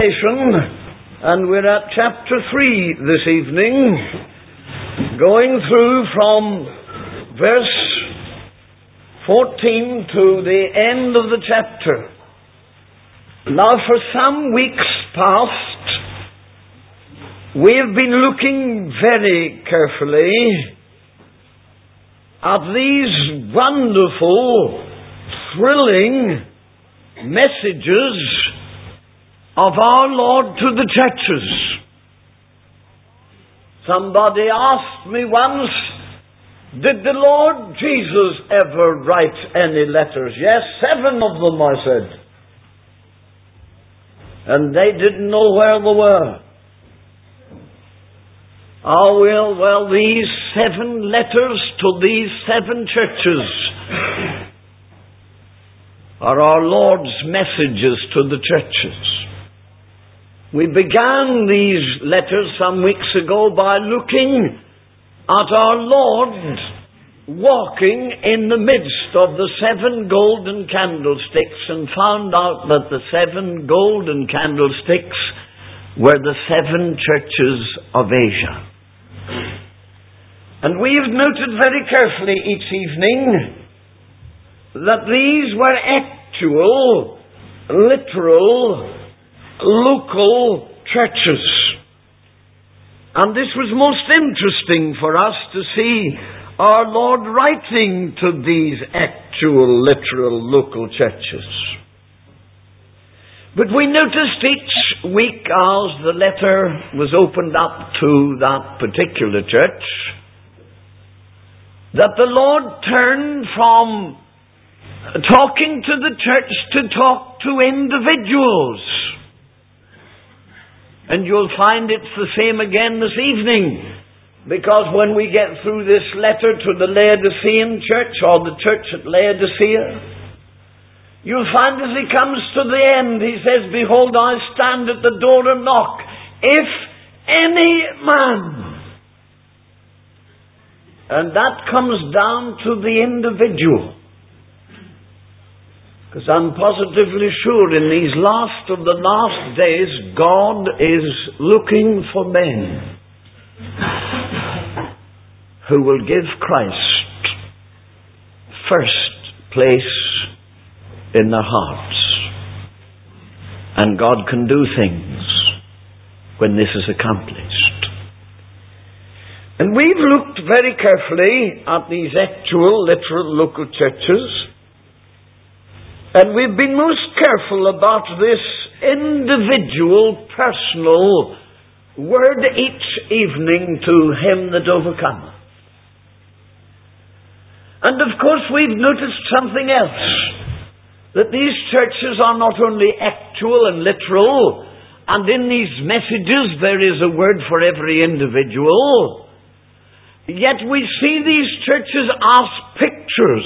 And we're at chapter 3 this evening, going through from verse 14 to the end of the chapter. Now, for some weeks past, we have been looking very carefully at these wonderful, thrilling messages of our Lord to the churches. Somebody asked me once, did the Lord Jesus ever write any letters? Yes, 7 of them, I said. And they didn't know where they were. Oh, well, these 7 letters to these 7 churches are our Lord's messages to the churches. We began these letters some weeks ago by looking at our Lord walking in the midst of the 7 golden candlesticks and found out that the 7 golden candlesticks were the 7 churches of Asia. And we've noted very carefully each evening that these were actual, literal, local churches. And this was most interesting for us to see our Lord writing to these actual, literal, local churches. But we noticed each week as the letter was opened up to that particular church that the Lord turned from talking to the church to talk to individuals. And you'll find it's the same again this evening. Because when we get through this letter to the Laodicean church, or the church at Laodicea, you'll find as he comes to the end, he says, behold, I stand at the door and knock. If any man. And that comes down to the individual. Because I'm positively sure in these last of the last days, God is looking for men who will give Christ first place in their hearts. And God can do things when this is accomplished. And we've looked very carefully at these actual, literal, local churches. And we've been most careful about this individual, personal word each evening to him that overcometh. And of course we've noticed something else. That these churches are not only actual and literal, and in these messages there is a word for every individual, yet we see these churches as pictures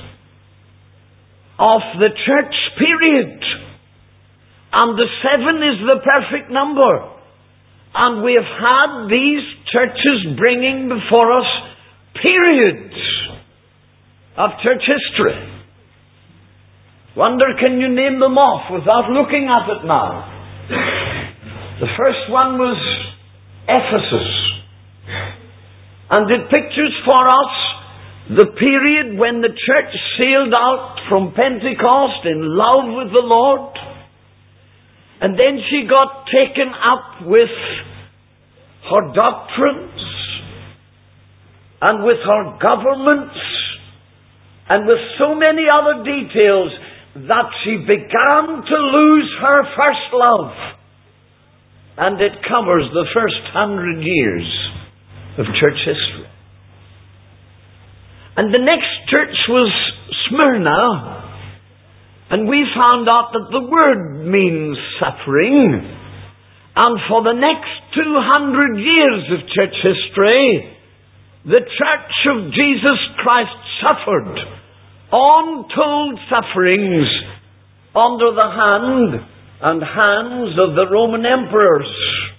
of the church period. And the 7 is the perfect number. And we have had these churches bringing before us periods of church history. Wonder, can you name them off without looking at it now? The first one was Ephesus. And it pictures for us the period when the church sailed out from Pentecost in love with the Lord. And then she got taken up with her doctrines and with her governments and with so many other details that she began to lose her first love. And it covers the first 100 years of church history. And the next church was Smyrna, and we found out that the word means suffering. And for the next 200 years of church history, the church of Jesus Christ suffered untold sufferings under the hand and hands of the Roman emperors.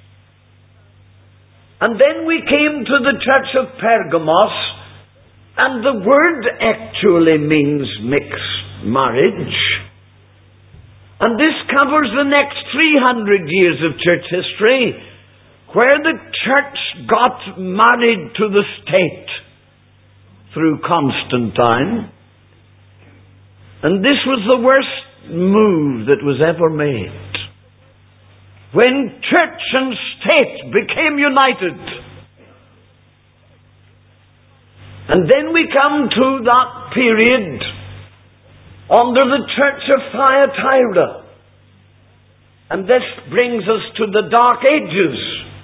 And then we came to the church of Pergamos, and the word actually means mixed marriage. And this covers the next 300 years of church history, where the church got married to the state through Constantine. And this was the worst move that was ever made. When church and state became united. And then we come to that period under the Church of Thyatira. And this brings us to the Dark Ages,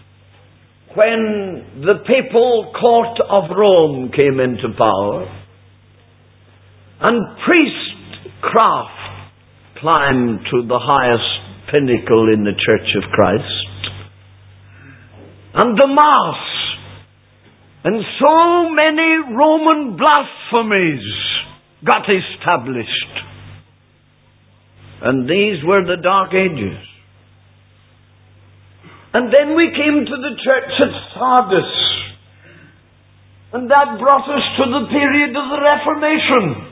when the papal court of Rome came into power, and priestcraft climbed to the highest pinnacle in the Church of Christ, and the Mass, and so many Roman blasphemies got established. And these were the Dark Ages. And then we came to the church at Sardis. And that brought us to the period of the Reformation,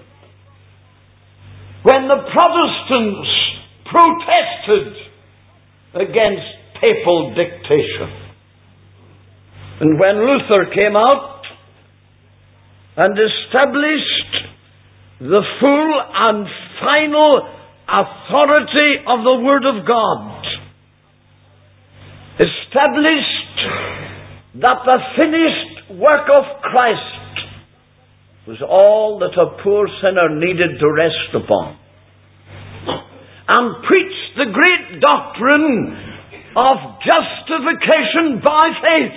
when the Protestants protested against papal dictation. And when Luther came out and established the full and final authority of the Word of God, established that the finished work of Christ was all that a poor sinner needed to rest upon, and preached the great doctrine of justification by faith.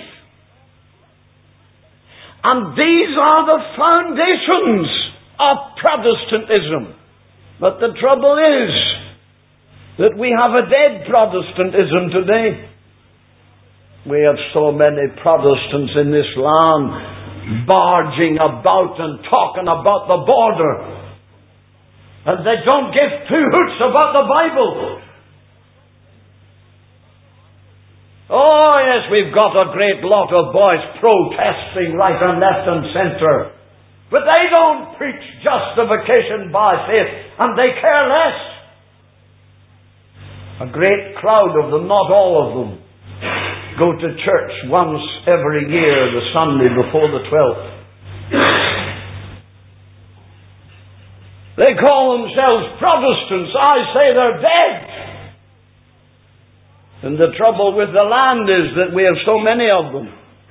And these are the foundations of Protestantism. But the trouble is that we have a dead Protestantism today. We have so many Protestants in this land barging about and talking about the border. And they don't give two hoots about the Bible. Oh yes, we've got a great lot of boys protesting right and left and centre. But they don't preach justification by faith, and they care less. A great crowd of them, not all of them, go to church once every year, the Sunday before the 12th. They call themselves Protestants. I say they're dead. And the trouble with the land is that we have so many of them.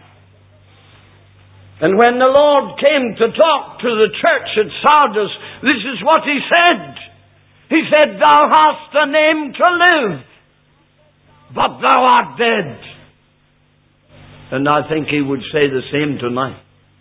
And when the Lord came to talk to the church at Sardis, this is what He said. He said, "Thou hast a name to live, but thou art dead." And I think He would say the same tonight.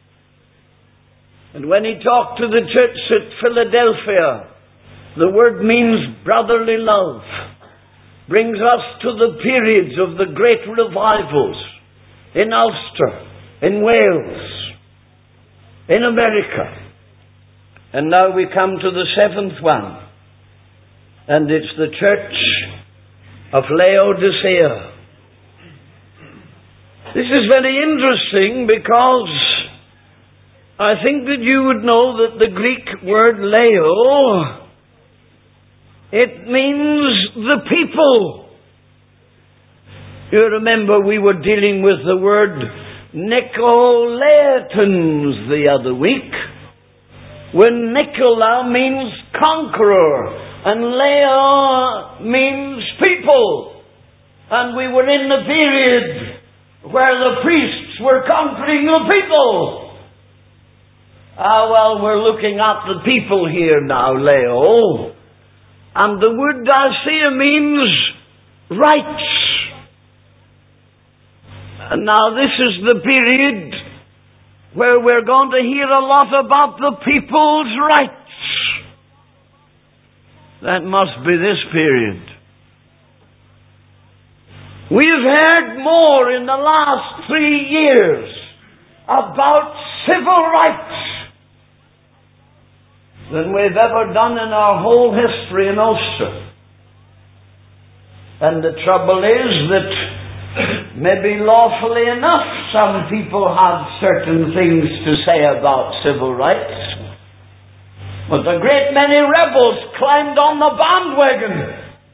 And when He talked to the church at Philadelphia, the word means brotherly love. Brings us to the periods of the great revivals in Ulster, in Wales, in America. And now we come to the seventh one. And it's the church of Laodicea. This is very interesting because I think that you would know that the Greek word Lao, it means the people. You remember we were dealing with the word Nicolaitans the other week, when Nicola means conqueror and Lea means people. And we were in the period where the priests were conquering the people. Well, we're looking at the people here now, Leo. And the word Dacia means rights. And now this is the period where we're going to hear a lot about the people's rights. That must be this period. We've heard more in the last 3 years about civil rights than we've ever done in our whole history in Ulster. And the trouble is that maybe lawfully enough some people had certain things to say about civil rights. But a great many rebels climbed on the bandwagon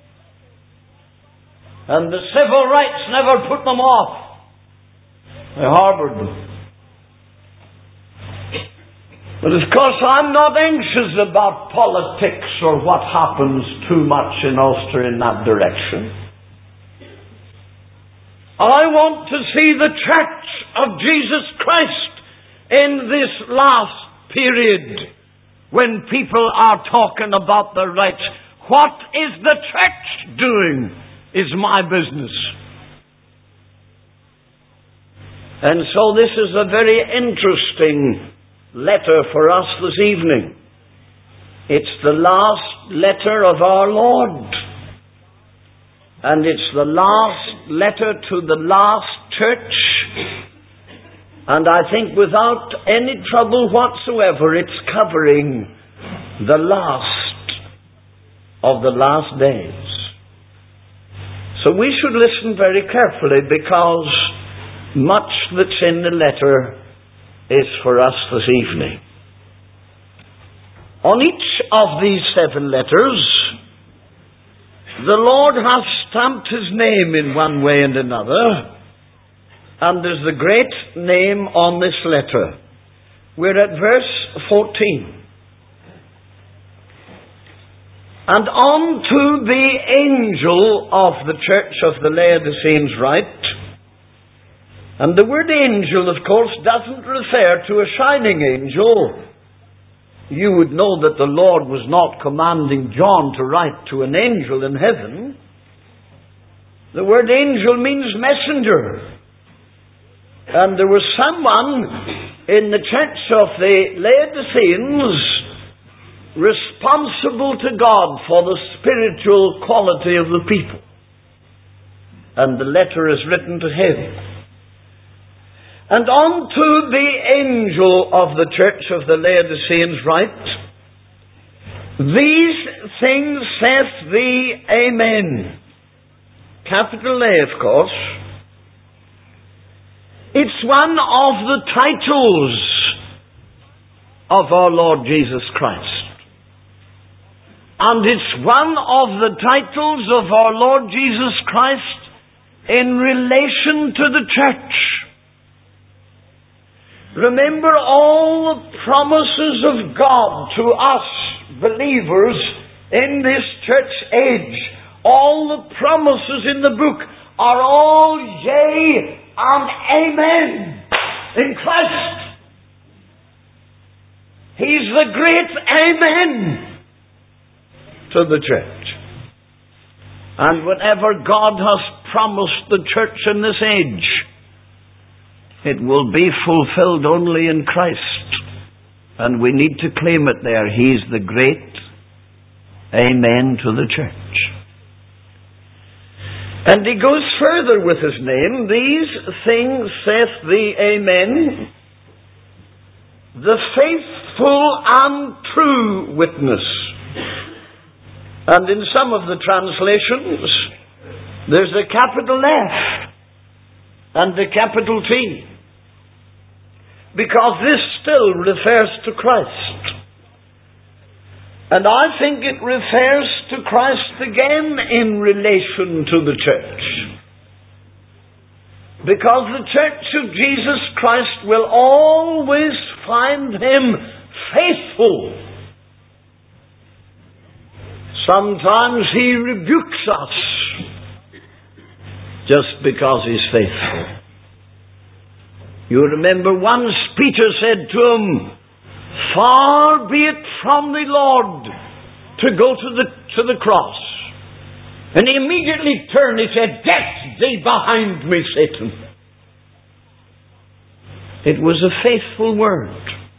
And the civil rights never put them off. They harboured them. But of course I'm not anxious about politics or what happens too much in Ulster in that direction. I want to see the Church of Jesus Christ in this last period when people are talking about their rights. What is the Church doing is my business. And so this is a very interesting letter for us this evening. It's the last letter of our Lord. And it's the last letter to the last church. And I think without any trouble whatsoever, it's covering the last of the last days. So we should listen very carefully, because much that's in the letter is for us this evening. On each of these 7 letters, the Lord has stamped His name in one way and another, and there's the great name on this letter. We're at verse 14. And unto the angel of the church of the Laodiceans write. And the word angel, of course, doesn't refer to a shining angel. You would know that the Lord was not commanding John to write to an angel in heaven. The word angel means messenger. And there was someone in the church of the Laodiceans responsible to God for the spiritual quality of the people. And the letter is written to him. And unto the angel of the church of the Laodiceans write, These things saith the Amen. Capital A, of course. It's one of the titles of our Lord Jesus Christ. And it's one of the titles of our Lord Jesus Christ in relation to the church. Remember all the promises of God to us believers in this church age. All the promises in the book are all yea and amen in Christ. He's the great amen to the church. And whatever God has promised the church in this age, it will be fulfilled only in Christ. And we need to claim it there. He's the great amen to the church. And he goes further with his name. These things saith the Amen, the faithful and true witness. And in some of the translations, there's a capital F and a capital T, because this still refers to Christ. And I think it refers to Christ again in relation to the church. Because the church of Jesus Christ will always find Him faithful. Sometimes He rebukes us just because He's faithful. You remember once Peter said to him, Far be it from thee, Lord, to go to the cross. And he immediately turned, he said, Get thee behind me, Satan. It was a faithful word.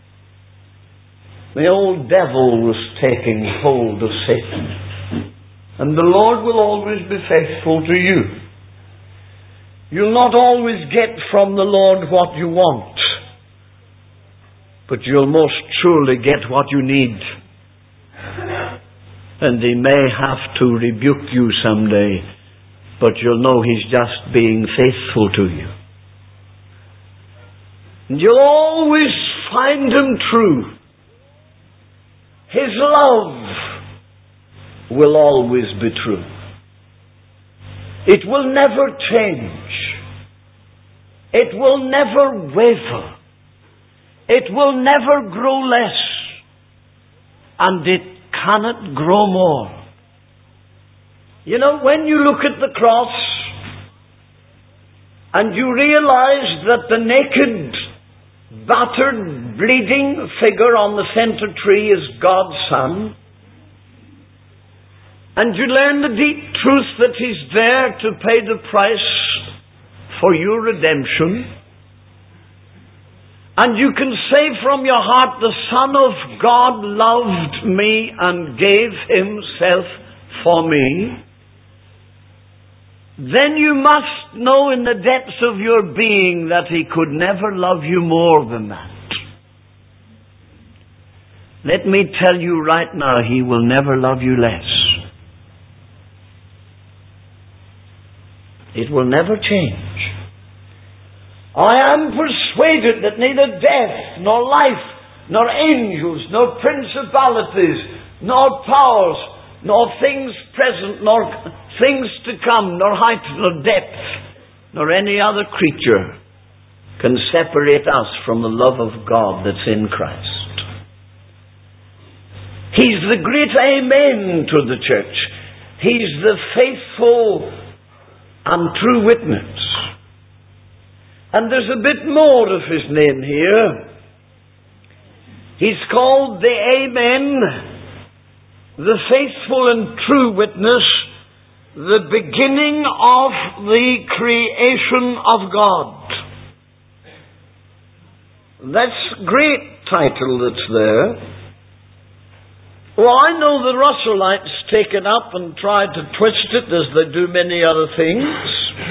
The old devil was taking hold of Satan. And the Lord will always be faithful to you. You'll not always get from the Lord what you want, but you'll most surely get what you need. And He may have to rebuke you someday, but you'll know He's just being faithful to you. And you'll always find Him true. His love will always be true. It will never change. It will never waver. It will never grow less. And it cannot grow more. You know, when you look at the cross and you realize that the naked, battered, bleeding figure on the center tree is God's Son, and you learn the deep truth that He's there to pay the price for your redemption, and you can say from your heart, the Son of God loved me and gave Himself for me, then you must know in the depths of your being that He could never love you more than that. Let me tell you right now, He will never love you less. It will never change. I am persuaded that neither death, nor life, nor angels, nor principalities, nor powers, nor things present, nor things to come, nor height, nor depth, nor any other creature can separate us from the love of God that's in Christ. He's the great Amen to the church. He's the faithful and true witness. And there's a bit more of His name here. He's called the Amen, the faithful and true witness, the beginning of the creation of God. That's a great title that's there. Well, I know the Russellites take it up and try to twist it as they do many other things.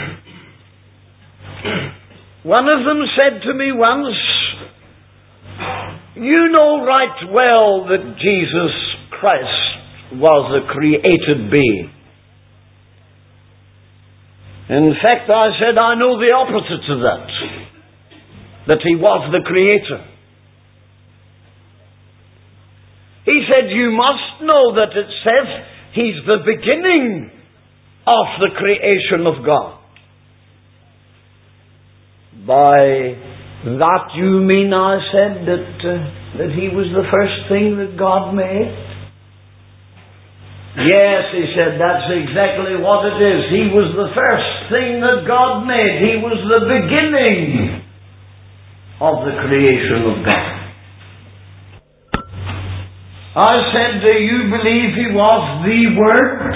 One of them said to me once, you know right well that Jesus Christ was a created being. In fact, I said, I know the opposite of that He was the creator. He said, you must know that it says He's the beginning of the creation of God. By that you mean, I said, that He was the first thing that God made? Yes, he said, that's exactly what it is. He was the first thing that God made. He was the beginning of the creation of God. I said, do you believe He was the Word?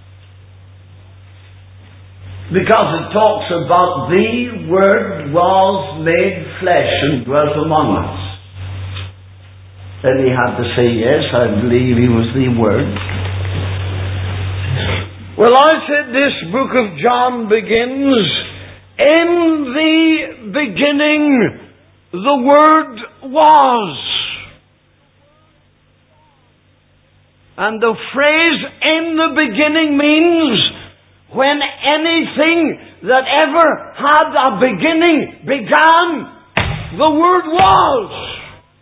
Because it talks about the Word was made flesh and dwelt among us. Then he had to say, yes, I believe He was the Word. Well, I said this book of John begins, in the beginning the Word was. And the phrase in the beginning means when anything that ever had a beginning began, the Word was.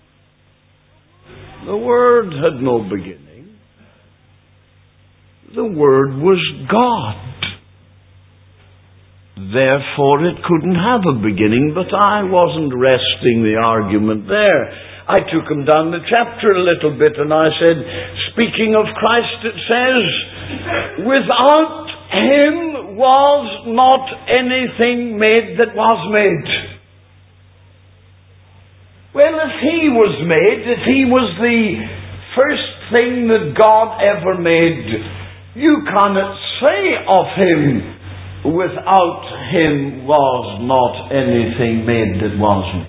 The Word had no beginning. The Word was God. Therefore it couldn't have a beginning, but I wasn't resting the argument there. I took him down the chapter a little bit and I said, speaking of Christ, it says, without Him was not anything made that was made. Well, if He was made, if He was the first thing that God ever made, you cannot say of Him, without Him was not anything made that was made.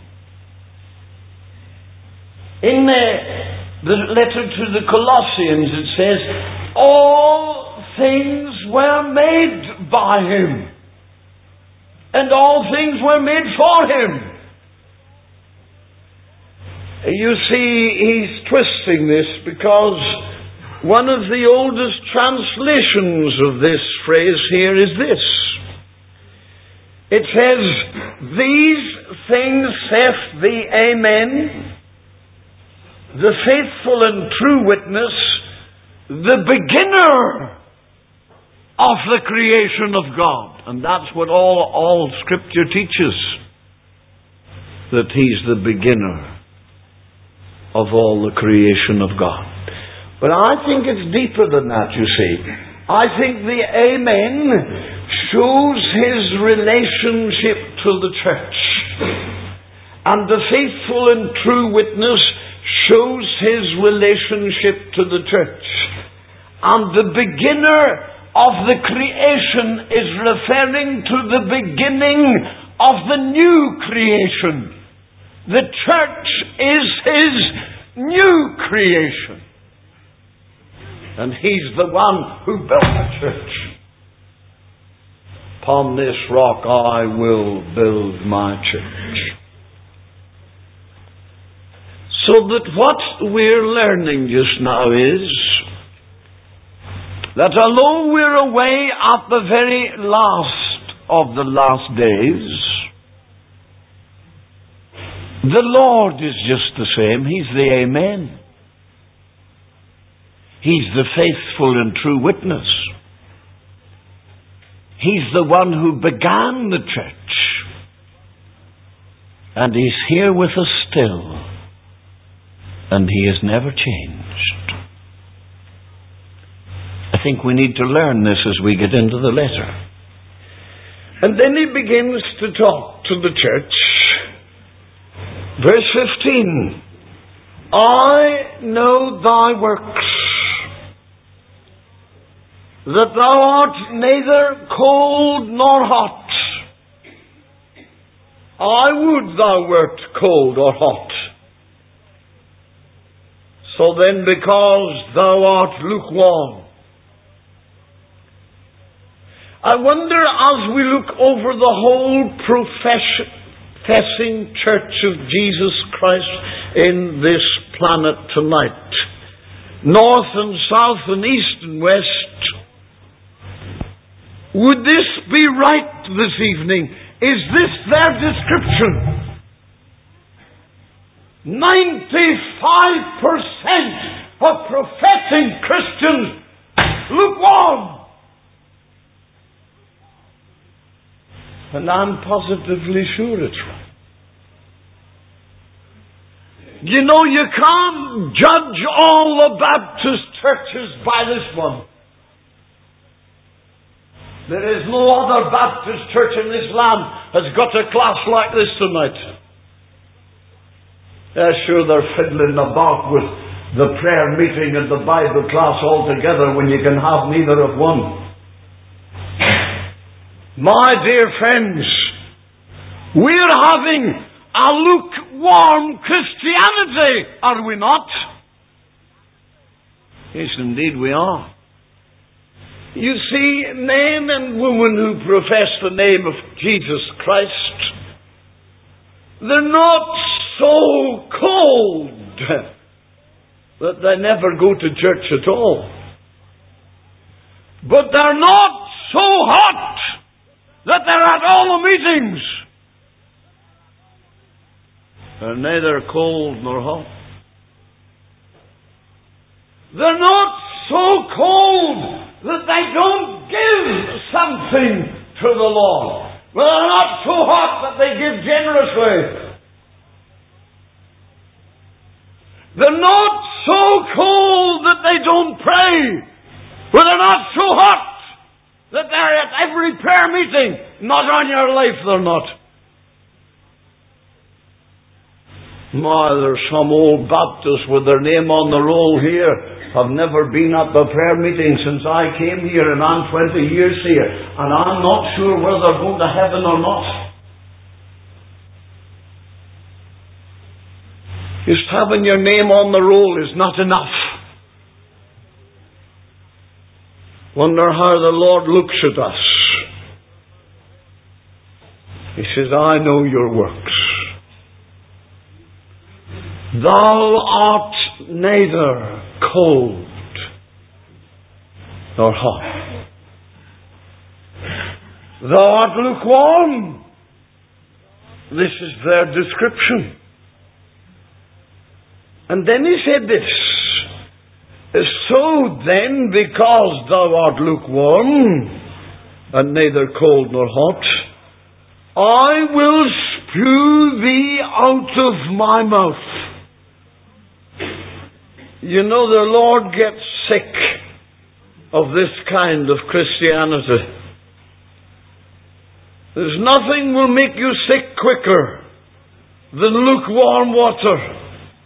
In the letter to the Colossians it says, all things were made by Him, and all things were made for Him. You see, he's twisting this because one of the oldest translations of this phrase here is this. It says, these things saith the Amen, the faithful and true witness, the beginner of the creation of God. And that's what all Scripture teaches. That He's the beginner of all the creation of God. But I think it's deeper than that, you see. I think the Amen shows His relationship to the church. And the faithful and true witness shows His relationship to the church. And the beginner of the creation is referring to the beginning of the new creation. The church is His new creation. And He's the one who built the church. Upon this rock I will build my church. So that what we're learning just now is that although we're away at the very last of the last days, the Lord is just the same. He's the Amen. He's the faithful and true witness. He's the one who began the church. And He's here with us still. And He has never changed. I think we need to learn this as we get into the letter. And then He begins to talk to the church. Verse 15. I know thy works, that thou art neither cold nor hot. I would thou wert cold or hot. So then, because thou art lukewarm. I wonder, as we look over the whole professing church of Jesus Christ in this planet tonight, north and south and east and west, would this be right this evening? Is this their description? 95% of professing Christians lukewarm. And I'm positively sure it's right. You know, you can't judge all the Baptist churches by this one. There is no other Baptist church in this land has got a class like this tonight. Yeah, sure, they're fiddling about with the prayer meeting and the Bible class all together when you can have neither of one. My dear friends, we're having a lukewarm Christianity, are we not? Yes, indeed we are. You see, men and women who profess the name of Jesus Christ, they're not so cold that they never go to church at all. But they're not so hot that they're at all the meetings. They're neither cold nor hot. They're not so cold that they don't give something to the Lord. Well, they're not so hot that they give generously. They're not so cold that they don't pray. Well, they're not so hot that they're at every prayer meeting. Not on your life, they're not. My, there's some old Baptists with their name on the roll here. Have never been at the prayer meeting since I came here, and I'm 20 years here. And I'm not sure whether they're going to heaven or not. Just having your name on the roll is not enough. Wonder how the Lord looks at us. He says, I know your works. Thou art neither cold nor hot. Thou art lukewarm. This is their description. And then he said this, So then, because thou art lukewarm, and neither cold nor hot, I will spew thee out of my mouth. You know, the Lord gets sick of this kind of Christianity. There's nothing will make you sick quicker than lukewarm water.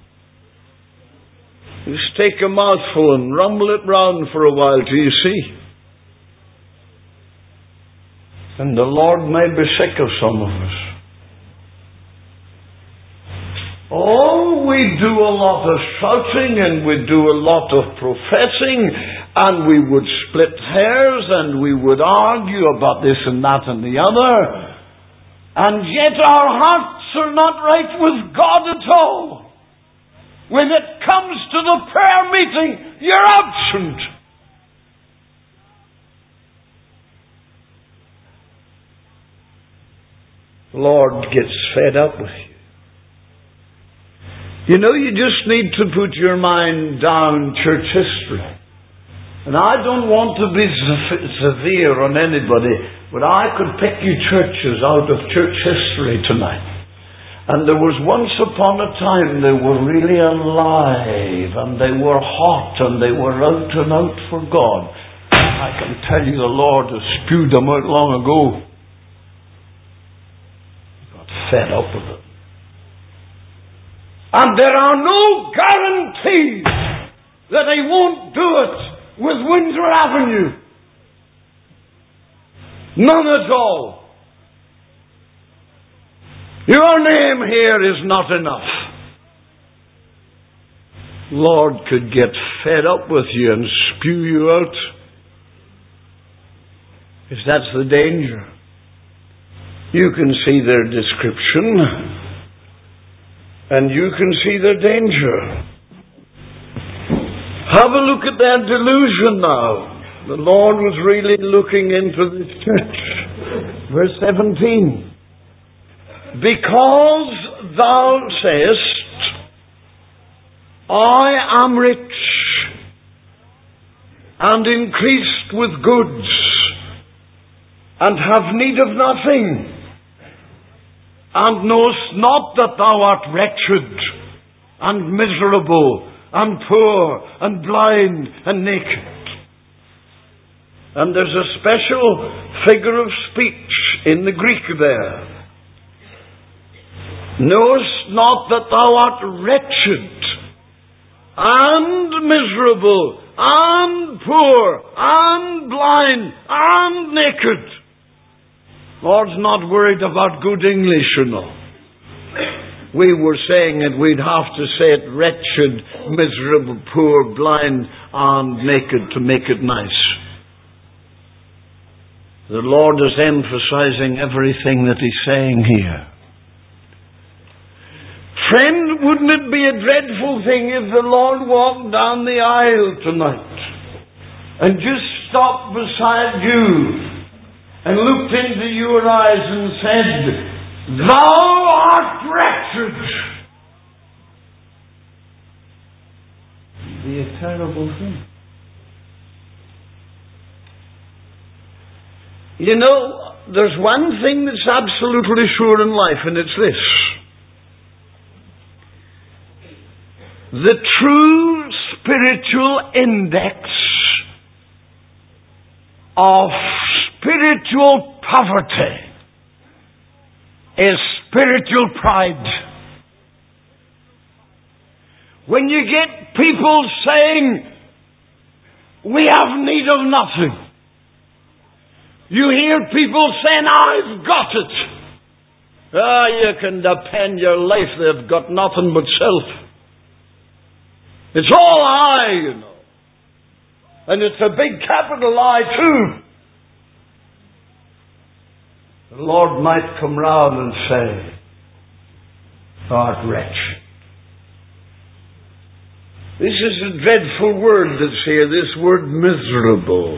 Just take a mouthful and rumble it round for a while till you see. And the Lord may be sick of some of us. Oh, we do a lot of shouting and we do a lot of professing and we would split hairs and we would argue about this and that and the other. And yet our hearts are not right with God at all. When it comes to the prayer meeting, you're absent. The Lord gets fed up with you. You know, you just need to put your mind down church history. And I don't want to be severe on anybody, but I could pick you churches out of church history tonight. And there was once upon a time they were really alive and they were hot and they were out and out for God. I can tell you the Lord has spewed them out long ago. He got fed up with them. And there are no guarantees that He won't do it with Windsor Avenue. None at all. Your name here is not enough. Lord could get fed up with you and spew you out. If that's the danger. You can see their description. And you can see their danger. Have a look at their delusion now. The Lord was really looking into this church. Verse 17. Because thou sayest, I am rich, and increased with goods, and have need of nothing, and knowest not that thou art wretched, and miserable, and poor, and blind, and naked. And there's a special figure of speech in the Greek there. Knowest not that thou art wretched, and miserable, and poor, and blind, and naked. Lord's not worried about good English, you know. We were saying it, we'd have to say it wretched, miserable, poor, blind, and naked to make it nice. The Lord is emphasizing everything that He's saying here. Friend, wouldn't it be a dreadful thing if the Lord walked down the aisle tonight and just stopped beside you and looked into your eyes and said, Thou art wretched. It'd be a terrible thing. You know, there's one thing that's absolutely sure in life, and it's this. The true spiritual index of spiritual poverty is spiritual pride. When you get people saying, we have need of nothing. You hear people saying, I've got it. You can depend your life, they've got nothing but self. It's all I, you know. And it's a big capital I too. The Lord might come round and say, Thou art wretched. This is a dreadful word that's here, this word miserable.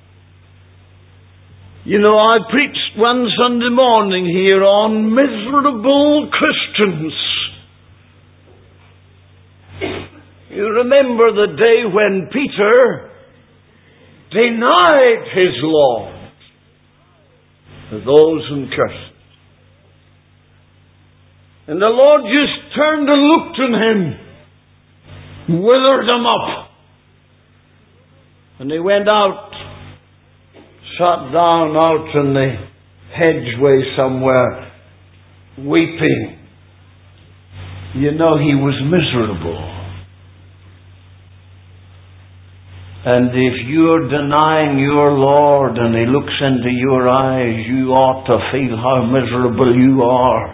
You know, I preached one Sunday morning here on miserable Christians. You remember the day when Peter denied his Lord to those in curses. And the Lord just turned and looked at him, withered him up. And he went out, sat down out in the hedgeway somewhere, weeping. You know, he was miserable. And if you're denying your Lord and He looks into your eyes, you ought to feel how miserable you are.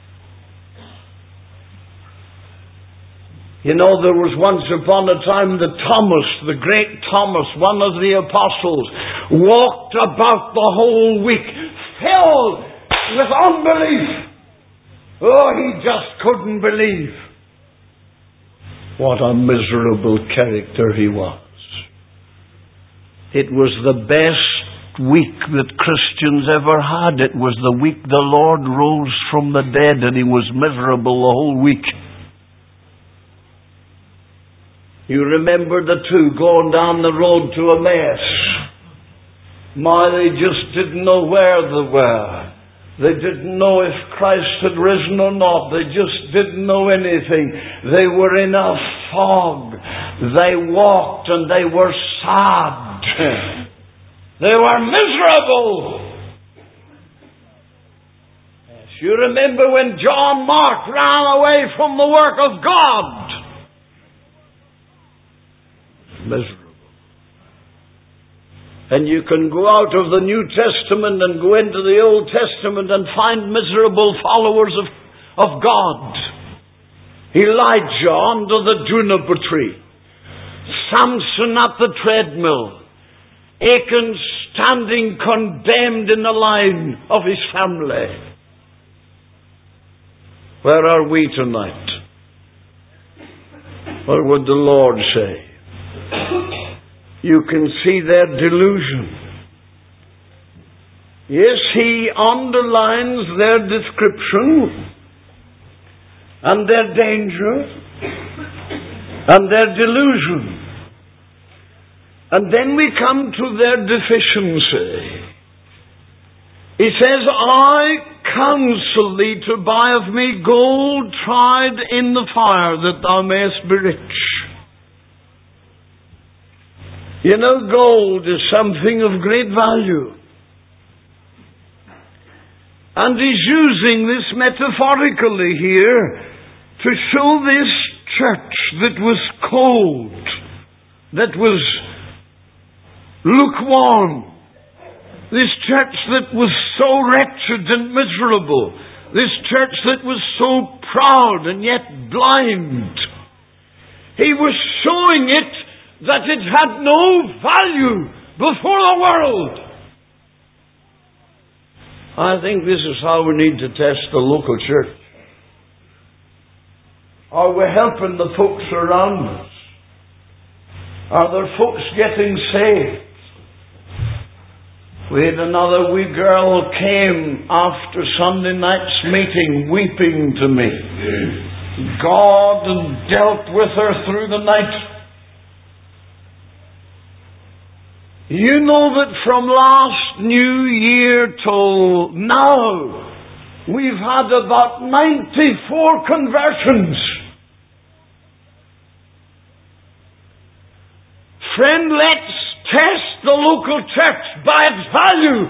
You know, there was once upon a time that Thomas, the great Thomas, one of the apostles, walked about the whole week filled with unbelief. Oh, he just couldn't believe. What a miserable character he was. It was the best week that Christians ever had. It was the week the Lord rose from the dead, and he was miserable the whole week. You remember the two going down the road to Emmaus. They just didn't know where they were. They didn't know if Christ had risen or not. They just didn't know anything. They were in a fog. They walked and they were sad. They were miserable. Yes, you remember when John Mark ran away from the work of God. Miserable. And you can go out of the New Testament and go into the Old Testament and find miserable followers of God. Elijah under the juniper tree. Samson at the treadmill. Achan standing condemned in the line of his family. Where are we tonight? What would the Lord say? You can see their delusion. Yes, He underlines their description and their danger and their delusion. And then we come to their deficiency. He says, I counsel thee to buy of me gold tried in the fire, that thou mayest be rich. You know, gold is something of great value. And he's using this metaphorically here to show this church that was cold, that was lukewarm, this church that was so wretched and miserable, this church that was so proud and yet blind. He was showing it that it had no value before the world. I think this is how we need to test the local church. Are we helping the folks around us? Are there folks getting saved? We had another wee girl came after Sunday night's meeting weeping to me. God had dealt with her through the night. You know that from last New Year till now, we've had about 94 conversions. Friend, let's test the local church by its value.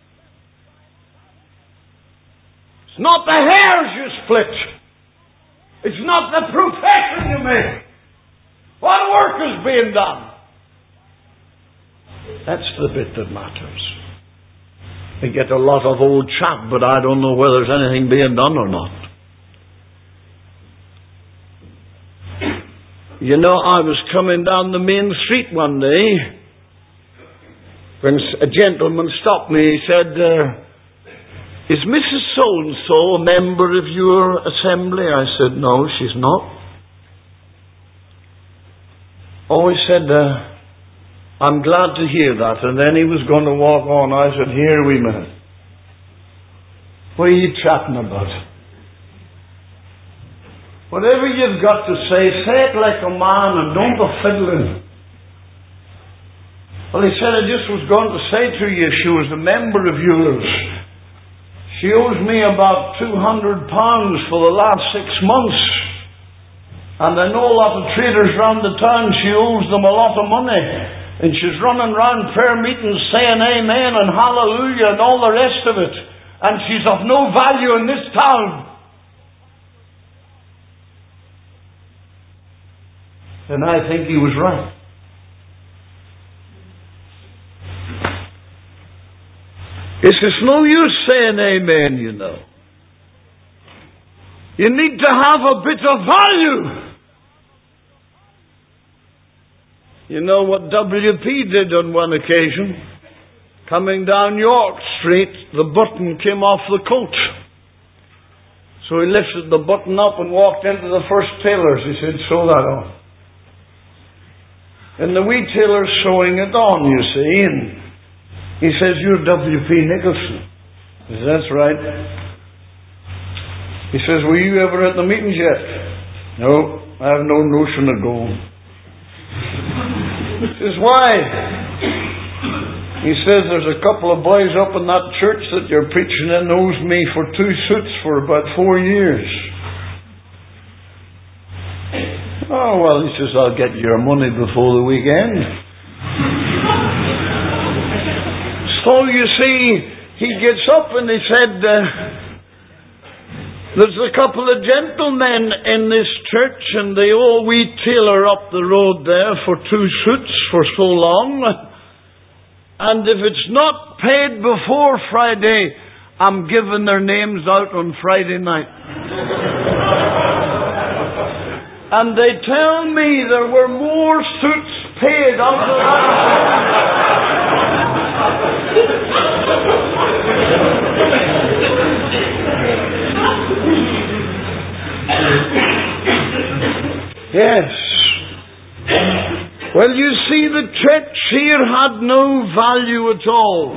It's not the hairs you split. It's not the profession you make. What work is being done? That's the bit that matters. We get a lot of old chat, but I don't know whether there's anything being done or not. You know, I was coming down the main street one day when a gentleman stopped me. He said, is Mrs. So-and-so a member of your assembly? I said, no, she's not. Oh, he said, I'm glad to hear that. And then he was going to walk on. I said, here a wee minute. What are you chatting about? Whatever you've got to say it like a man and don't be fiddling. Well, he said, I just was going to say to you, she was a member of yours. She owes me about £200 for the last 6 months. And I know a lot of traders round the town, she owes them a lot of money. And she's running round prayer meetings saying amen and hallelujah and all the rest of it. And she's of no value in this town. And I think he was right. It's no use saying amen, you know. You need to have a bit of value. You know what WP did on one occasion? Coming down York Street, the button came off the coat. So he lifted the button up and walked into the first tailor's. He said, sew that on. And the wee tailor's sewing it on, you see. And he says, you're W.P. Nicholson. He says, that's right. He says, were you ever at the meetings yet? No, I have no notion of going. He says, why? He says, there's a couple of boys up in that church that you're preaching in owes me for 2 suits for about 4 years. Oh, well, he says, I'll get your money before the weekend. So you see, he gets up and he said, there's a couple of gentlemen in this church and they owe wee tailor up the road there for 2 suits for so long. And if it's not paid before Friday, I'm giving their names out on Friday night. And they tell me there were more suits paid after that. Yes. Well, you see, the church here had no value at all.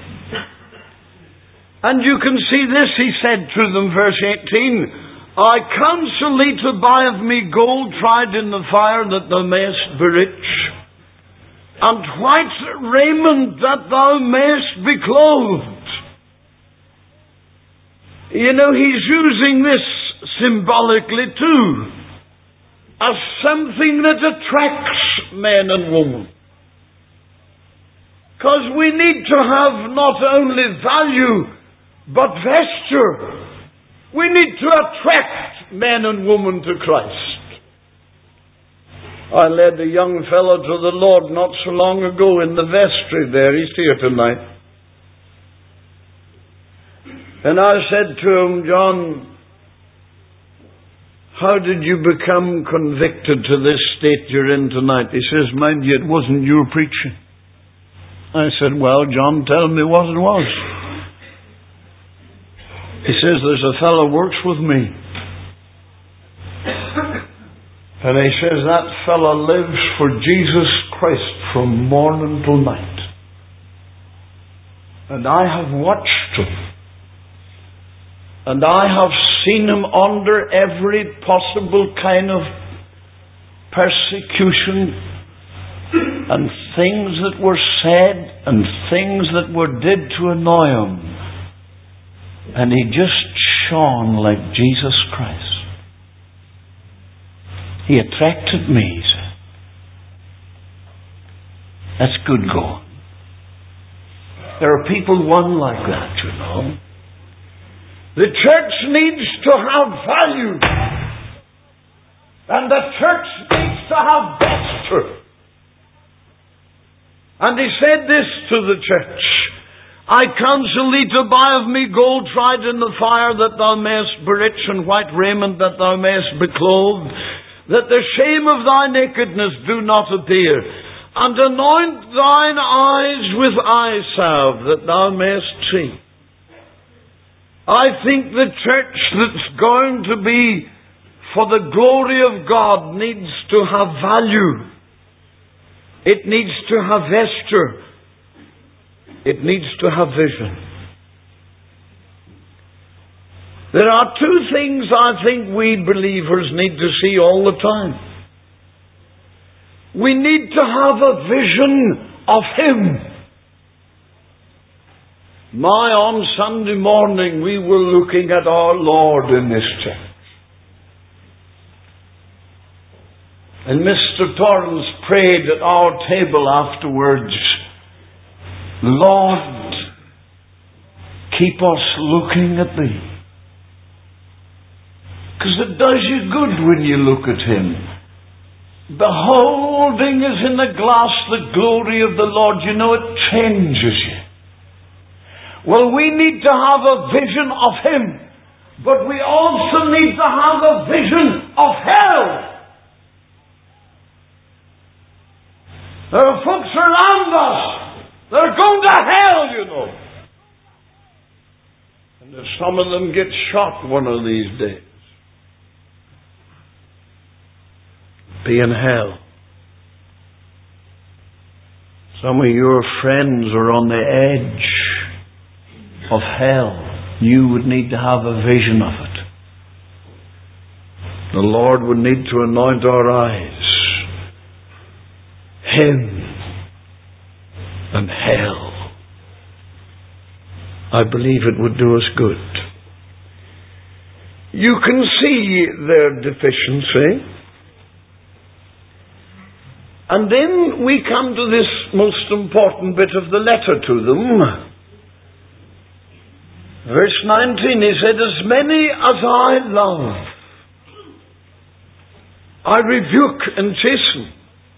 And you can see this, he said to them, verse 18, I counsel thee to buy of me gold tried in the fire, that thou mayest be rich, and white raiment, that thou mayest be clothed. You know, he's using this symbolically too, as something that attracts men and women. Because we need to have not only value, but vesture. We need to attract men and women to Christ. I led a young fellow to the Lord not so long ago in the vestry there. He's here tonight. And I said to him, John, how did you become convicted to this state you're in tonight? He says, mind you, it wasn't your preaching. I said, well, John, tell me what it was. He says, there's a fellow works with me. And he says, that fellow lives for Jesus Christ from morning till night. And I have watched him. And I have seen him under every possible kind of persecution, and things that were said and things that were did to annoy him. And he just shone like Jesus Christ. He attracted me, he said. That's good going. There are people won like that, you know. The church needs to have value. And the church needs to have vesture. And he said this to the church, I counsel thee to buy of me gold tried in the fire, that thou mayest be rich, and white raiment, that thou mayest be clothed, that the shame of thy nakedness do not appear, and anoint thine eyes with eye salve, that thou mayest see. I think the church that's going to be for the glory of God needs to have value. It needs to have vesture. It needs to have vision. There are two things I think we believers need to see all the time. We need to have a vision of Him. On Sunday morning we were looking at our Lord in this church. And Mr. Torrance prayed at our table afterwards, Lord, keep us looking at Thee. Because it does you good when you look at Him. Beholding as in a glass the glory of the Lord, you know, it changes you. Well, we need to have a vision of Him, but we also need to have a vision of hell. There are folks around us, they're going to hell, you know. And if some of them get shot one of these days, be in hell. Some of your friends are on the edge of hell. You would need to have a vision of it. The Lord would need to anoint our eyes. Him and hell. I believe it would do us good. You can see their deficiency. And then we come to this most important bit of the letter to them. Verse 19, he said, as many as I love, I rebuke and chasten.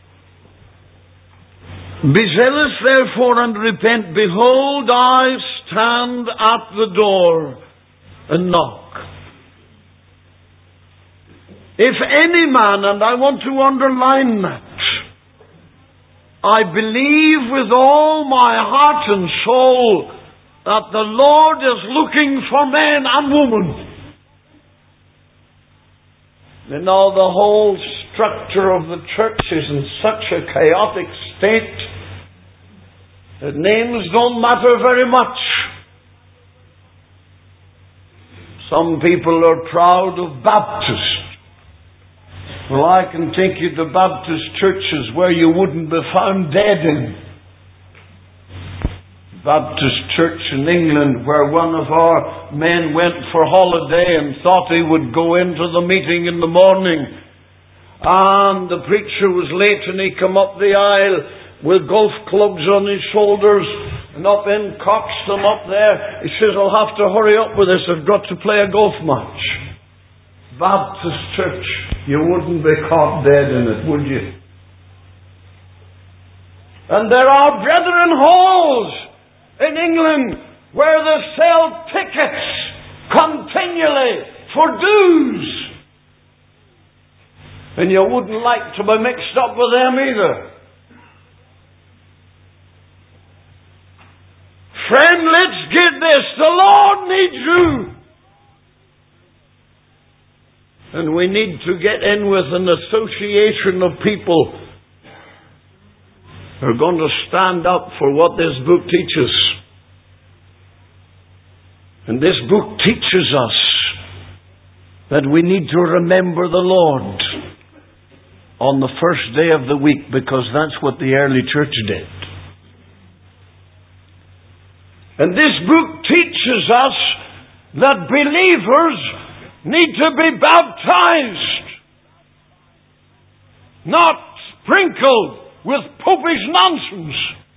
Be zealous therefore and repent. Behold, I stand at the door and knock. If any man, and I want to underline that, I believe with all my heart and soul that the Lord is looking for man and woman. You know, the whole structure of the church is in such a chaotic state that names don't matter very much. Some people are proud of Baptists. Well, I can take you to Baptist churches where you wouldn't be found dead in. Baptist church in England where one of our men went for holiday and thought he would go into the meeting in the morning. And the preacher was late and he come up the aisle with golf clubs on his shoulders and up in Coxton up there. He says, I'll have to hurry up with this. I've got to play a golf match. Baptist church, you wouldn't be caught dead in it, would you? And there are brethren halls in England where they sell tickets continually for dues. And you wouldn't like to be mixed up with them either. Friend, let's get this. The Lord needs you. And we need to get in with an association of people who are going to stand up for what this book teaches. And this book teaches us that we need to remember the Lord on the first day of the week, because that's what the early church did. And this book teaches us that believers need to be baptized, not sprinkled with popish nonsense.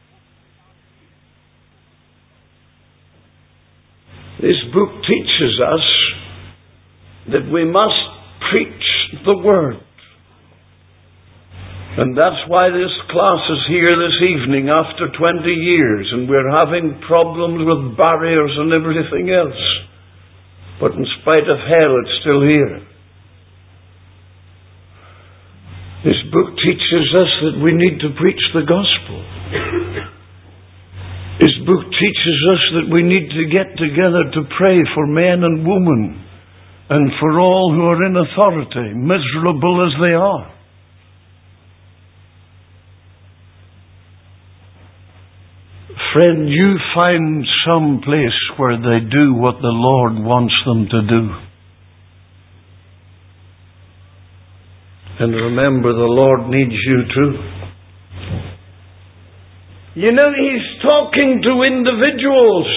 This book teaches us that we must preach the Word. And that's why this class is here this evening after 20 years, and we're having problems with barriers and everything else. But in spite of hell, it's still here. This book teaches us that we need to preach the gospel. This book teaches us that we need to get together to pray for men and women and for all who are in authority, miserable as they are. Friend, you find some place where they do what the Lord wants them to do. And remember, the Lord needs you too. You know, He's talking to individuals.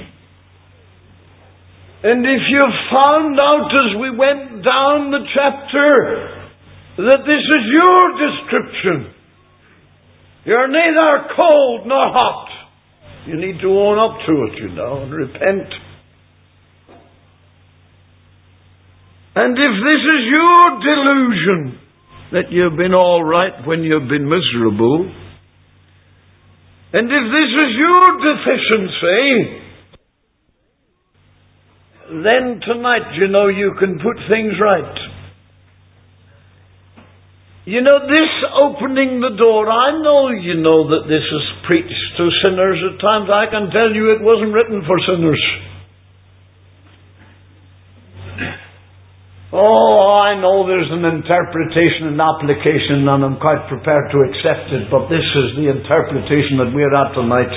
And if you found out as we went down the chapter that this is your description, you're neither cold nor hot, you need to own up to it, you know, and repent. And if this is your delusion, that you've been all right when you've been miserable, and if this is your deficiency, then tonight, you know, you can put things right. You know, this opening the door, I know you know that this is preached to sinners at times. I can tell you it wasn't written for sinners. Oh, I know there's an interpretation and application, and I'm quite prepared to accept it, but this is the interpretation that we're at tonight.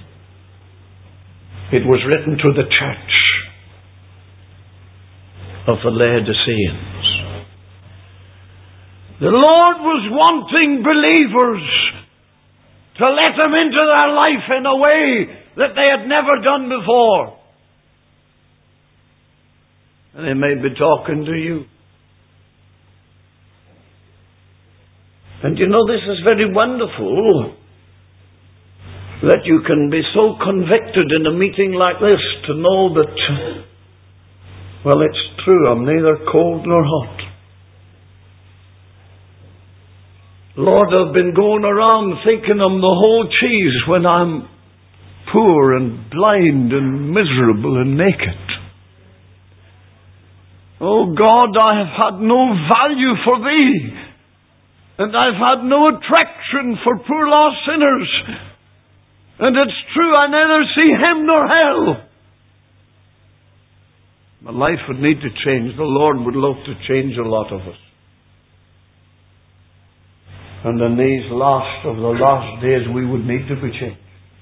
It was written to the church of the Laodiceans. The Lord was wanting believers to let Him into their life in a way that they had never done before. And He may be talking to you. And you know, this is very wonderful that you can be so convicted in a meeting like this to know that, well, it's true, I'm neither cold nor hot. Lord, I've been going around thinking I'm the whole cheese when I'm poor and blind and miserable and naked. Oh God, I have had no value for Thee, and I've had no attraction for poor lost sinners. And it's true, I neither see Him nor hell. My life would need to change. The Lord would love to change a lot of us. And in these last of the last days, we would need to be changed.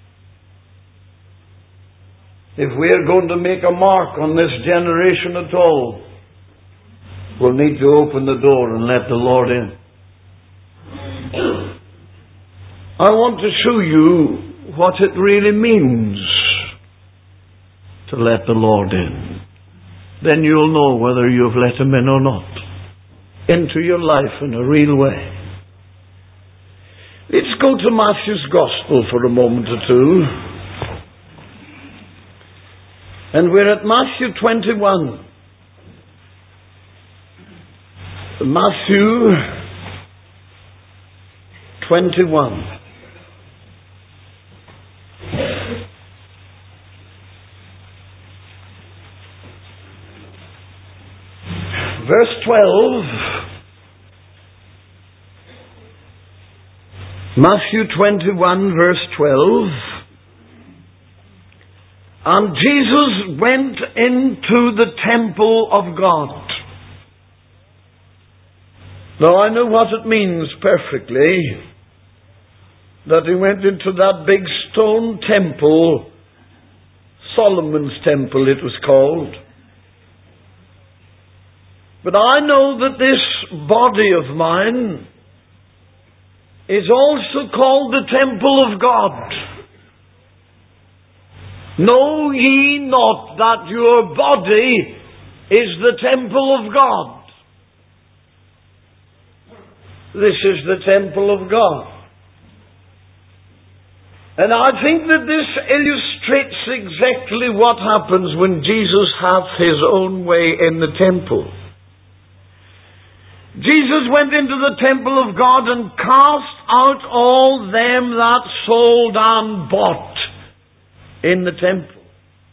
If we're going to make a mark on this generation at all, we'll need to open the door and let the Lord in. I want to show you what it really means to let the Lord in. Then you'll know whether you've let Him in or not into your life in a real way. Let's go to Matthew's Gospel for a moment or two. And we're at Matthew 21. Matthew 21. Verse 12. Matthew 21, verse 12. And Jesus went into the temple of God. Now I know what it means perfectly, that He went into that big stone temple, Solomon's temple it was called. But I know that this body of mine is also called the temple of God. Know ye not that your body is the temple of God? This is the temple of God. And I think that this illustrates exactly what happens when Jesus has His own way in the temple. Jesus went into the temple of God and cast out all them that sold and bought in the temple.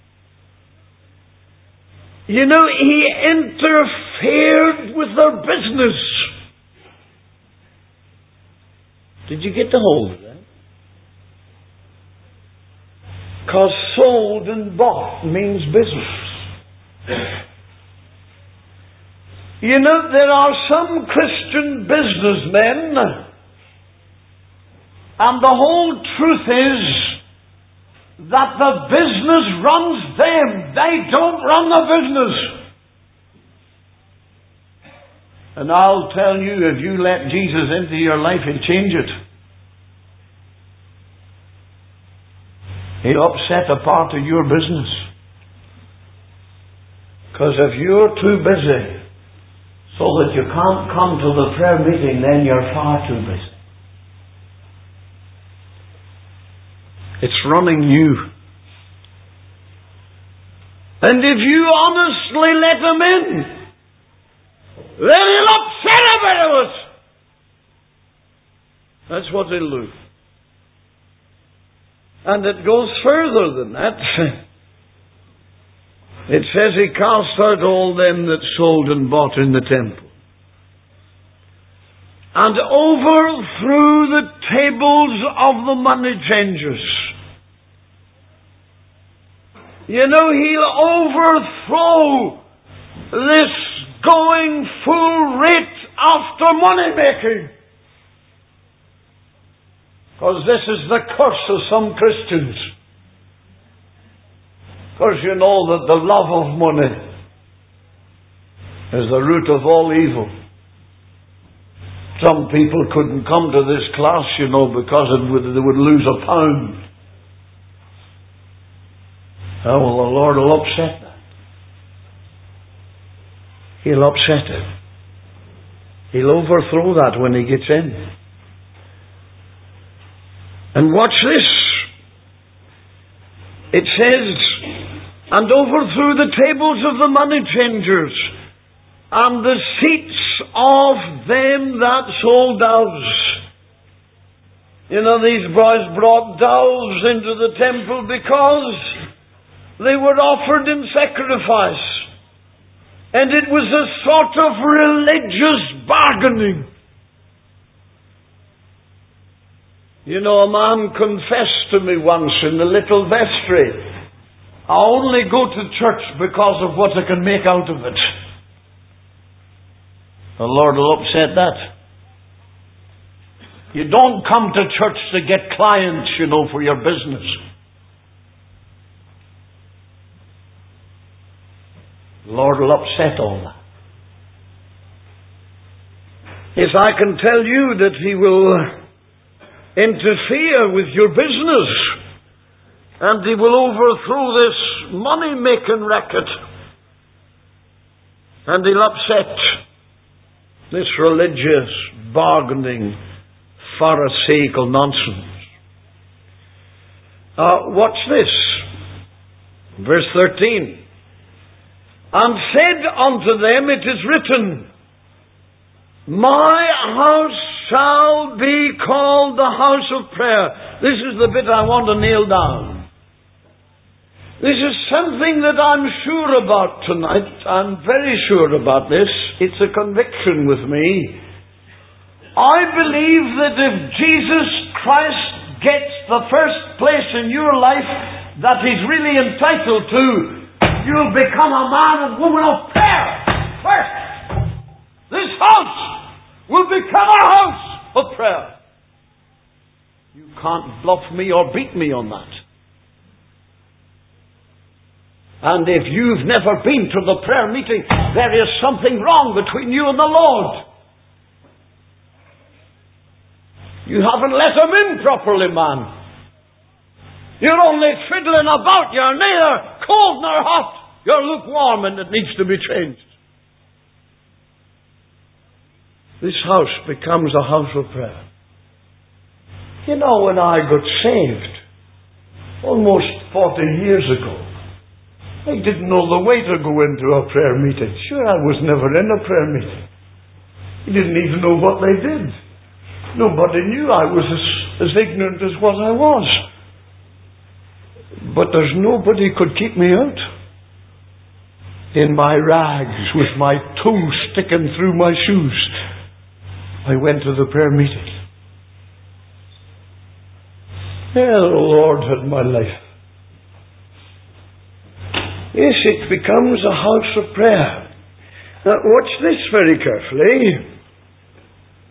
You know, He interfered with their business. Did you get the hold of that? Because sold and bought means business. You know, there are some Christian businessmen, and the whole truth is that the business runs them. They don't run the business. And I'll tell you, if you let Jesus into your life, He'll change it. He'll upset a part of your business. Because if you're too busy so that you can't come to the prayer meeting, then you're far too busy. It's running you. And if you honestly let Him in, then He'll upset a bit of it. That's what He'll do. And it goes further than that. It says He cast out all them that sold and bought in the temple, and overthrew the tables of the money changers. You know, He'll overthrow this going full rate after money making. Because this is the curse of some Christians. Because you know that the love of money is the root of all evil. Some people couldn't come to this class, you know, because they would lose £1. Oh, well, the Lord will upset that. He'll upset it. He'll overthrow that when He gets in. And watch this. It says, and overthrew the tables of the money changers, and the seats of them that sold doves. You know, these boys brought doves into the temple because they were offered in sacrifice. And it was a sort of religious bargaining. You know, a man confessed to me once in the little vestry, I only go to church because of what I can make out of it. The Lord will upset that. You don't come to church to get clients, you know, for your business. The Lord will upset all that. Yes, I can tell you that He will interfere with your business, and He will overthrow this money-making racket, and He'll upset this religious, bargaining, Pharisaical nonsense. Watch this. Verse 13. And said unto them, it is written, my house shall be called the house of prayer. This is the bit I want to nail down. This is something that I'm sure about tonight. I'm very sure about this. It's a conviction with me. I believe that if Jesus Christ gets the first place in your life that He's really entitled to, you'll become a man and woman of prayer first. This house will become a house of prayer. You can't bluff me or beat me on that. And if you've never been to the prayer meeting, there is something wrong between you and the Lord. You haven't let Him in properly, man. You're only fiddling about. You're neither cold nor hot. You're lukewarm, and it needs to be changed. This house becomes a house of prayer. You know, when I got saved, almost 40 years ago, I didn't know the way to go into a prayer meeting. Sure, I was never in a prayer meeting. I didn't even know what they did. Nobody knew. I was as ignorant as what I was. But there's nobody could keep me out. In my rags, with my toe sticking through my shoes, I went to the prayer meeting. Yeah, the Lord had my life. Yes, it becomes a house of prayer. Now, watch this very carefully.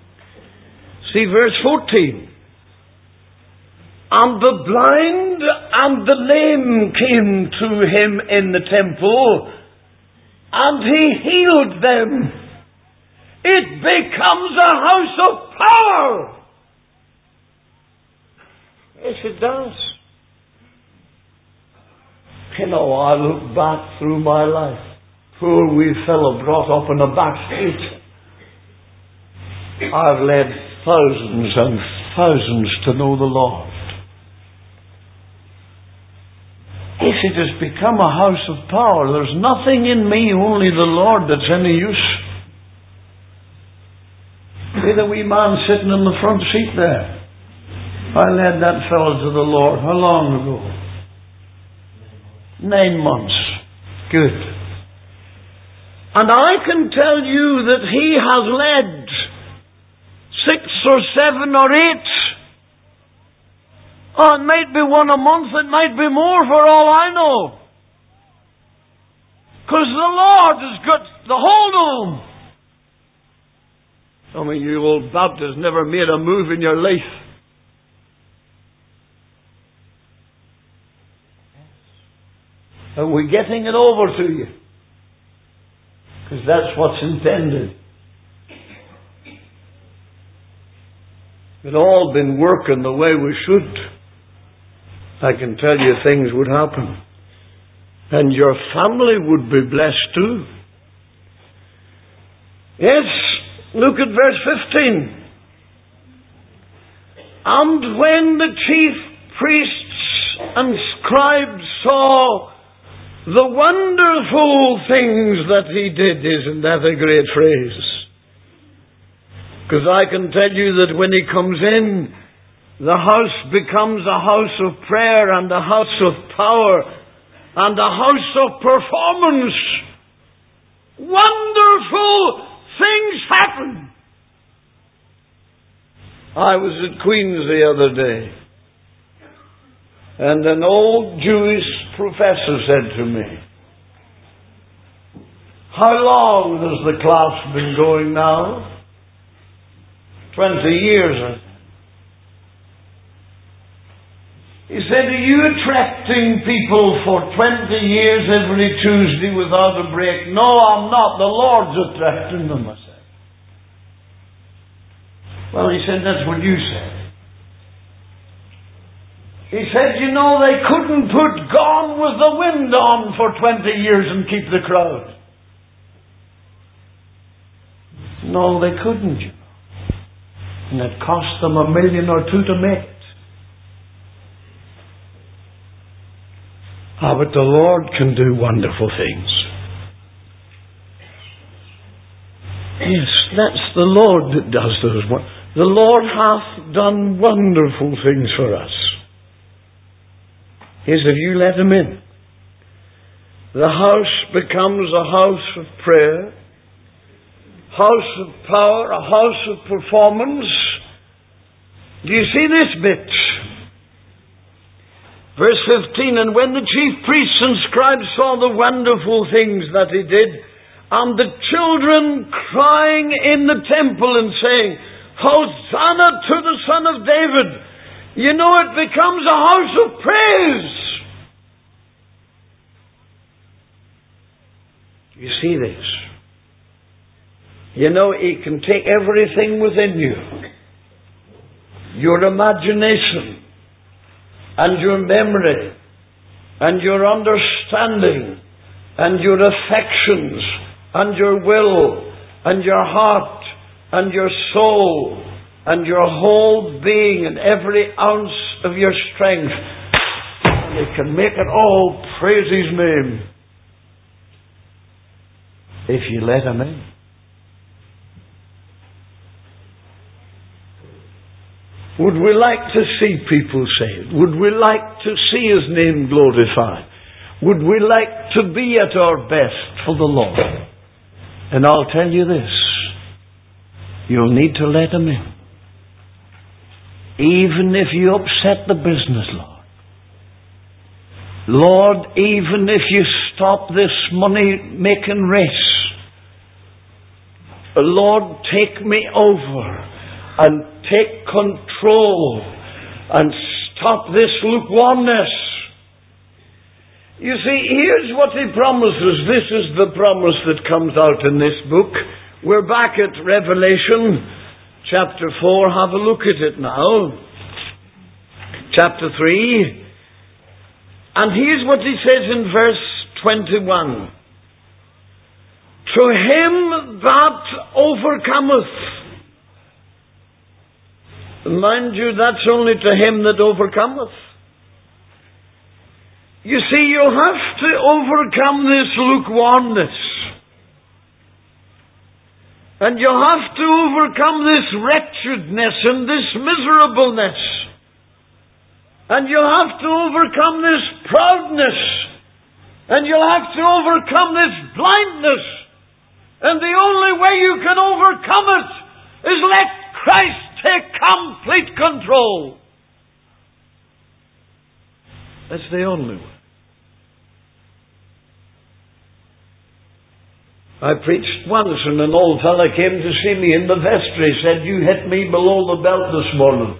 See verse 14. And the blind And the lame came to him in the temple, and he healed them. It becomes a house of power. Yes, it does. You know, I look back through my life. Poor wee fellow brought up in a back street. I've led thousands and thousands to know the Lord. If it has become a house of power, there's nothing in me, only the Lord, that's any use. See the wee man sitting in the front seat there? I led that fellow to the Lord. How long ago? 9 months. Good. And I can tell you that he has led 6 or 7 or 8. Oh, it might be one a month, it might be more for all I know. Because the Lord has got the hold of them. Some of you old Baptists never made a move in your life. Are we getting it over to you? Because that's what's intended. If it all been working the way we should, I can tell you things would happen. And your family would be blessed too. Yes, look at verse 15. And when the chief priests and scribes saw the wonderful things that he did, isn't that a great phrase? Because I can tell you that when he comes in, the house becomes a house of prayer and a house of power and a house of performance. Wonderful things happen. I was at Queen's the other day, and an old Jewish professor said to me, "How long has the class been going now?" 20 years. He said, "Are you attracting people for 20 years every Tuesday without a break?" "No, I'm not. The Lord's attracting them," I said. Well, he said, "That's what you said." He said, "You know, they couldn't put Gone with the Wind on for 20 years and keep the crowd." No, they couldn't, you know. And it cost them $1 million or $2 million to make it. But the Lord can do wonderful things. Yes, that's the Lord that does those. The Lord hath done wonderful things for us. Yes, if you let Him in, the house becomes a house of prayer, house of power, a house of performance. Do you see this bit? Verse 15, and when the chief priests and scribes saw the wonderful things that he did, and the children crying in the temple and saying, Hosanna to the Son of David, you know, it becomes a house of praise. You see this? You know, He can take everything within you, your imagination, and your memory, and your understanding, and your affections, and your will, and your heart, and your soul, and your whole being, and every ounce of your strength. And He can make it all praise His name, if you let Him in. Would we like to see people saved? Would we like to see His name glorified? Would we like to be at our best for the Lord? And I'll tell you this, you'll need to let Him in. Even if you upset the business, Lord. Lord, even if you stop this money-making race, Lord, take me over and take control and stop this lukewarmness. You see, here's what he promises. This is the promise that comes out in this book. We're back at Revelation chapter 4. Have a look at it now. Chapter 3. And here's what he says in verse 21. To him that overcometh. Mind you, that's only to him that overcometh. You see, you have to overcome this lukewarmness. And you have to overcome this wretchedness and this miserableness. And you have to overcome this proudness. And you'll have to overcome this blindness. And the only way you can overcome it is let Christ take complete control. That's the only way. I preached once and an old fella came to see me in the vestry. He said, "You hit me below the belt this morning."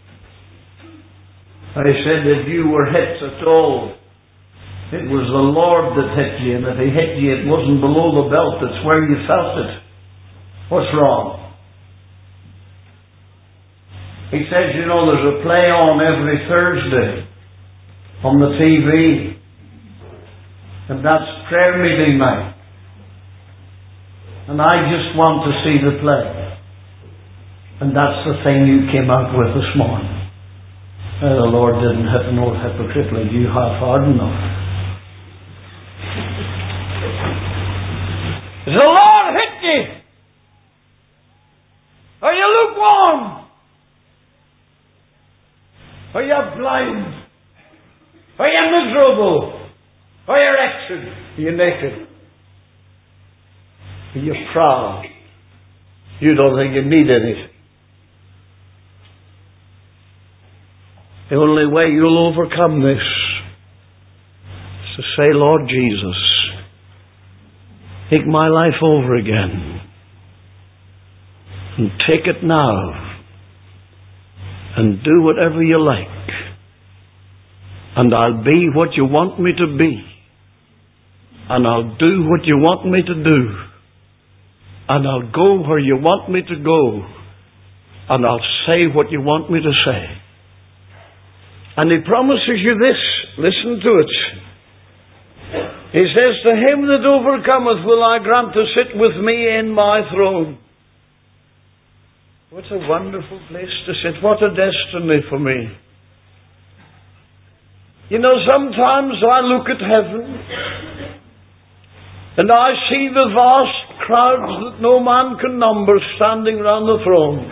I said, "If you were hit at all, it was the Lord that hit you, and if He hit you, it wasn't below the belt, it's where you felt it. What's wrong?" He says, "You know, there's a play on every Thursday on the TV, and that's prayer meeting night. And I just want to see the play. And that's the thing you came out with this morning." The Lord didn't hit no hypocrite like you half hard enough. The Lord hit you. Are you lukewarm? Are you blind? Are you miserable? Are you wretched? Are you naked? Are you proud? You don't think you need anything. The only way you'll overcome this is to say, "Lord Jesus, take my life over again. And take it now. And do whatever you like. And I'll be what you want me to be. And I'll do what you want me to do. And I'll go where you want me to go. And I'll say what you want me to say." And He promises you this. Listen to it. He says, "To him that overcometh will I grant to sit with me in my throne." What a wonderful place to sit. What a destiny for me. You know, sometimes I look at heaven and I see the vast crowds that no man can number standing round the throne.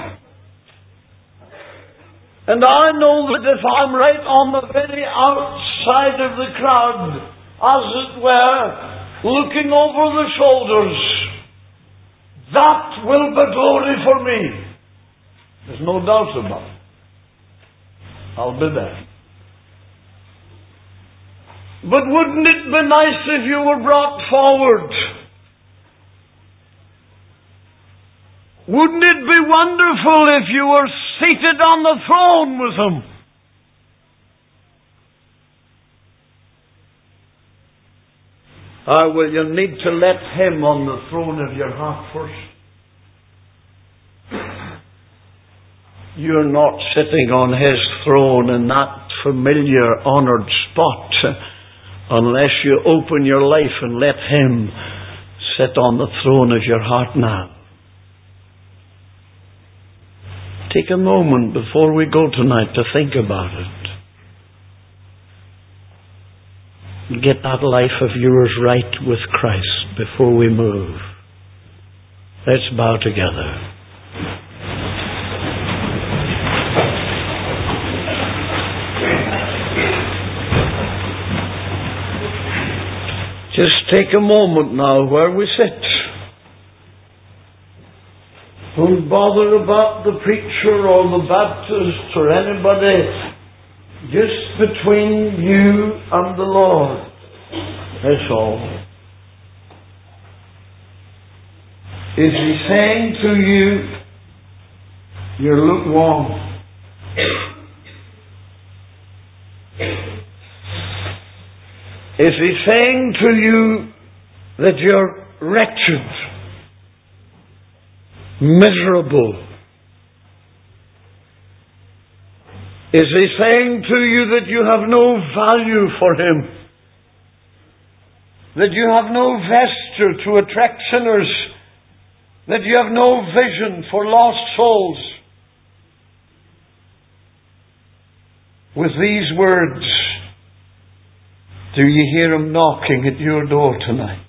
And I know that if I'm right on the very outside of the crowd, as it were, looking over the shoulders, that will be glory for me. There's no doubt about it. I'll be there. But wouldn't it be nice if you were brought forward? Wouldn't it be wonderful if you were seated on the throne with Him? Well, you need to let Him on the throne of your heart first. You're not sitting on His throne in that familiar, honoured spot unless you open your life and let Him sit on the throne of your heart now. Take a moment before we go tonight to think about it. Get that life of yours right with Christ before we move. Let's bow together. Just take a moment now where we sit. Don't bother about the preacher or the Baptist or anybody. Just between you and the Lord. That's all. Is He saying to you, you're lukewarm? Is He saying to you that you're wretched, miserable? Is He saying to you that you have no value for Him? That you have no vesture to attract sinners? That you have no vision for lost souls? With these words, do you hear Him knocking at your door tonight?